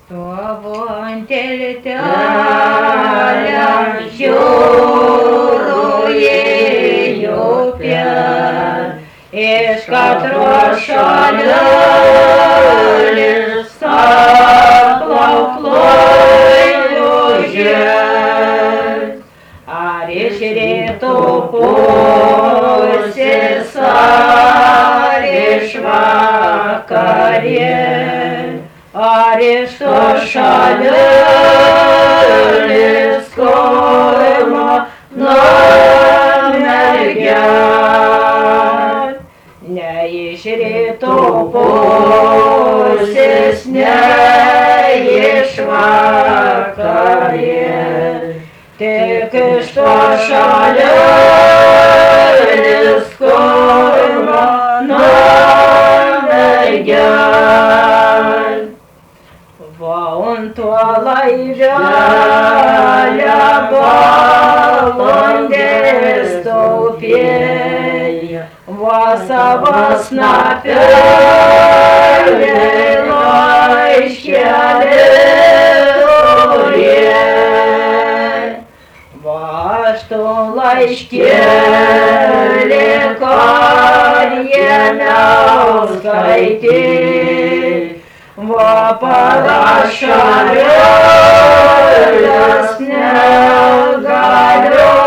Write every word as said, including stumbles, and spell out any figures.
Tavo anteltelę žiūrėjo per, iš katros šalis atplauklojuje. Ar iš rytų pusės, ar iš vakarės, ar iš tos šalis, kur mano mergelė. Ne iš rytų pusės, ne iš vakarės, tik iš tos šalis, kur mano mergelė. Va ant to laivelio balandės taupėja, va savas snapelį laiškelį turė. Va aš tu laiškelį, kad jėmiau skaityti, va parašarėlės negaliu